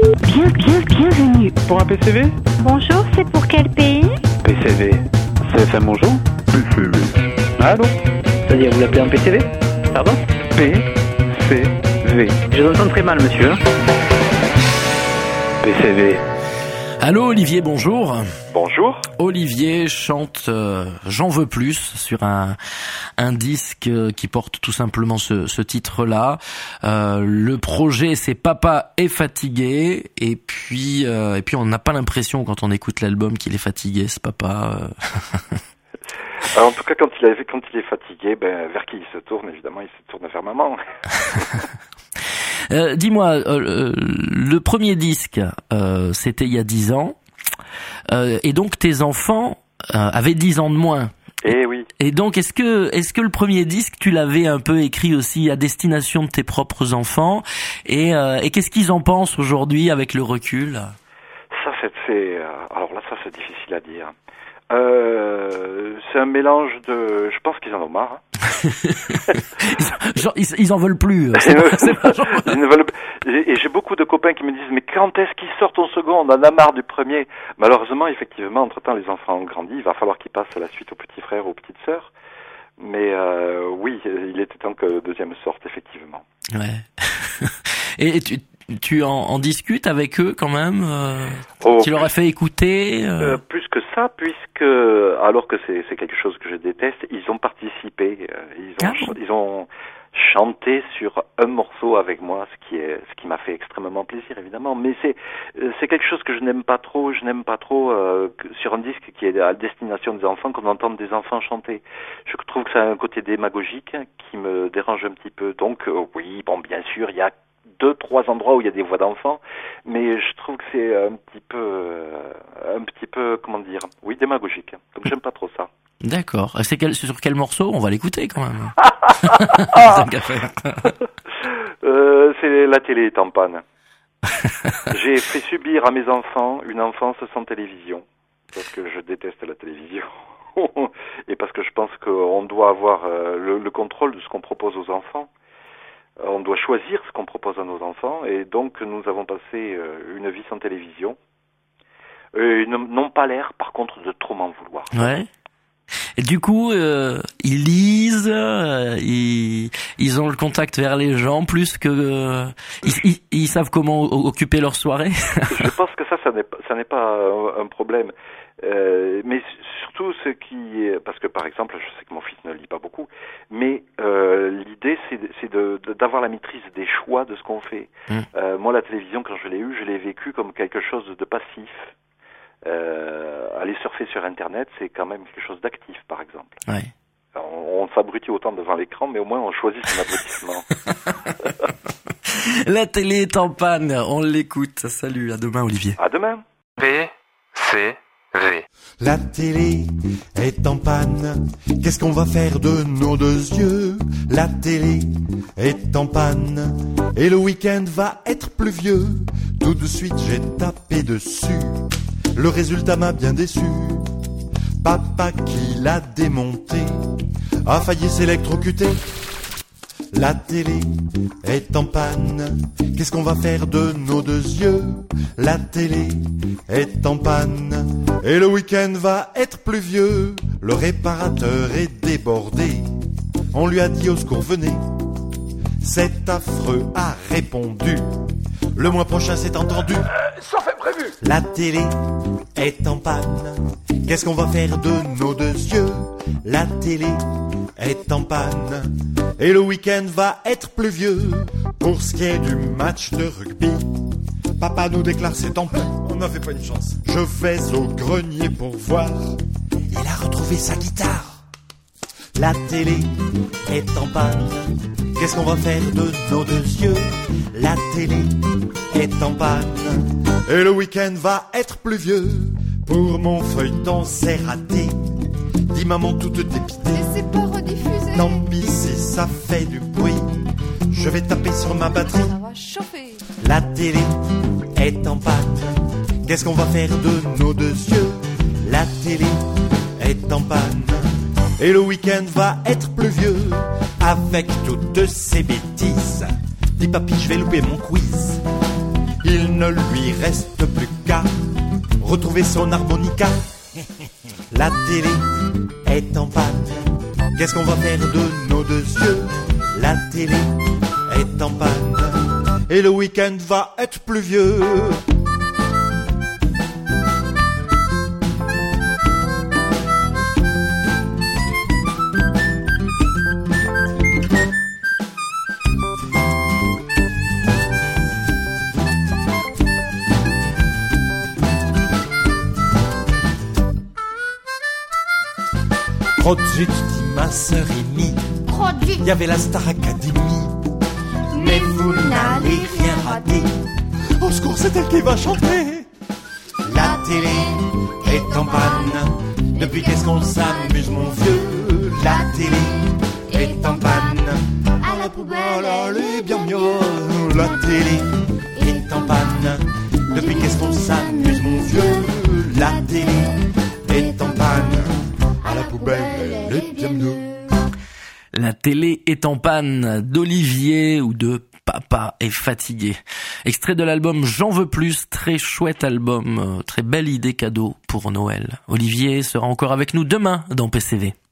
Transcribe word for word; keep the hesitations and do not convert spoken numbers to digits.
Bien, bien, bienvenue. Pour un P C V? Bonjour, c'est pour quel pays? P C V. C F M, bonjour? P C V. Allô? C'est-à-dire, vous l'appelez un P C V? Pardon? P C V. Je vous entends très mal, monsieur. P C V. Allô Olivier, bonjour. Bonjour. Olivier chante euh, J'en veux plus sur un un disque qui porte tout simplement ce, ce titre-là. Euh, le projet c'est Papa est fatigué et puis euh, et puis on n'a pas l'impression quand on écoute l'album qu'il est fatigué, ce papa. Euh... Alors, en tout cas, quand il, avait, quand il est fatigué, ben, vers qui il se tourne? Évidemment, il se tourne vers maman. euh, dis-moi, euh, le premier disque, euh, c'était il y a dix ans, euh, et donc tes enfants euh, avaient dix ans de moins. Eh oui. Et donc, est-ce que, est-ce que le premier disque, tu l'avais un peu écrit aussi à destination de tes propres enfants? Et, euh, et qu'est-ce qu'ils en pensent aujourd'hui avec le recul? Ça, c'est, c'est, alors là, ça, c'est difficile à dire. Euh, c'est un mélange de, je pense qu'ils en ont marre. Genre, ils, ils en veulent plus. C'est pas, c'est pas genre... ils ne veulent... Et j'ai beaucoup de copains qui me disent, mais quand est-ce qu'ils sortent au second? On en a marre du premier. Malheureusement, effectivement, entre-temps, les enfants ont grandi. Il va falloir qu'ils passent à la suite aux petits frères, aux petites sœurs. Mais euh, oui, il était temps que le deuxième sorte, effectivement. Ouais. Et tu, tu en, en discutes avec eux quand même euh, oh, tu leur as fait écouter euh... Euh, plus que ça, puisque, alors que c'est, c'est quelque chose que je déteste, ils ont participé. Ils ont, ah bon ils ont chanté sur un morceau avec moi, ce qui est, ce qui m'a fait extrêmement plaisir, évidemment. Mais c'est, c'est quelque chose que je n'aime pas trop. Je n'aime pas trop euh, que, sur un disque qui est à destination des enfants, qu'on entende des enfants chanter. Je trouve que ça a un côté démagogique qui me dérange un petit peu. Donc, euh, oui, bon, bien sûr, il y a deux, trois endroits où il y a des voix d'enfants, mais je trouve que c'est un petit peu, euh, un petit peu, comment dire, oui, démagogique. Donc j'aime pas trop ça. D'accord. C'est, quel, c'est sur quel morceau? On va l'écouter quand même. euh, c'est La télé est en panne. J'ai fait subir à mes enfants une enfance sans télévision, parce que je déteste la télévision. Et parce que je pense qu'on doit avoir euh, le, le contrôle de ce qu'on propose aux enfants. On doit choisir ce qu'on propose à nos enfants, et donc nous avons passé euh, une vie sans télévision. Et ils n'ont pas l'air, par contre, de trop m'en vouloir. Ouais. Et du coup, euh, ils lisent, euh, ils, ils ont le contact vers les gens plus que... Euh, ils, ils, ils savent comment occuper leur soirée. Je pense que ça, ça n'est pas, ça n'est pas un, un problème. Euh, mais surtout ce qui est, parce que par exemple, je sais que mon fils ne lit pas beaucoup, mais euh, l'idée c'est, c'est de, de, d'avoir la maîtrise des choix de ce qu'on fait. Mmh. Euh, moi, la télévision, quand je l'ai eue, je l'ai vécue comme quelque chose de passif. Euh, aller surfer sur Internet, c'est quand même quelque chose d'actif, par exemple. Ouais. On, on s'abrutit autant devant l'écran, mais au moins on choisit son abrutissement. La télé est en panne, on l'écoute. Salut, à demain Olivier. À demain. P C V. La télé est en panne, qu'est-ce qu'on va faire de nos deux yeux? La télé est en panne, et le week-end va être pluvieux. Tout de suite j'ai tapé dessus, le résultat m'a bien déçu. Papa qui l'a démonté a failli s'électrocuter. La télé est en panne, qu'est-ce qu'on va faire de nos deux yeux? La télé est en panne, et le week-end va être pluvieux. Le réparateur est débordé, on lui a dit au secours venez. Cet affreux a répondu, le mois prochain c'est entendu. Euh, ça fait prévu. La télé est en panne, qu'est-ce qu'on va faire de nos deux yeux? La télé est en panne, et le week-end va être pluvieux. Pour ce qui est du match de rugby, papa nous déclare c'est en plein. On n'avait pas une chance. Je vais au grenier pour voir, il a retrouvé sa guitare. La télé est en panne, qu'est-ce qu'on va faire de nos deux yeux? La télé est en panne, et le week-end va être pluvieux. Pour mon feuilleton c'est raté, dit maman toute dépitée. Et c'est pas rediffusé. Tant pis si ça fait du bruit, je vais taper sur ma batterie. Ça va chauffer. La télé est en panne, qu'est-ce qu'on va faire de nos deux yeux? La télé est en panne, et le week-end va être pluvieux. Avec toutes ces bêtises, dis papy je vais louper mon quiz. il ne lui reste plus qu'à retrouver son harmonica. La télé est en panne, qu'est-ce qu'on va faire de nos deux yeux? La télé est en panne et le week-end va être pluvieux. Produit, dit ma sœur Amy, Produit. il y avait la Star Academy. Mais vous n'allez rien rater. Au secours, c'est elle qui va chanter. La télé est en panne. Depuis qu'est-ce qu'on s'amuse, mon vieux? La télé est en panne. À la poubelle, elle est bien mieux. La télé est en panne. Depuis qu'est-ce qu'on s'amuse, mon vieux? La télé est en panne. À la poubelle, elle est bien mieux. La télé est en panne d'Olivier ou de Papa est fatigué. Extrait de l'album J'en veux plus, très chouette album, très belle idée cadeau pour Noël. Olivier sera encore avec nous demain dans P C V.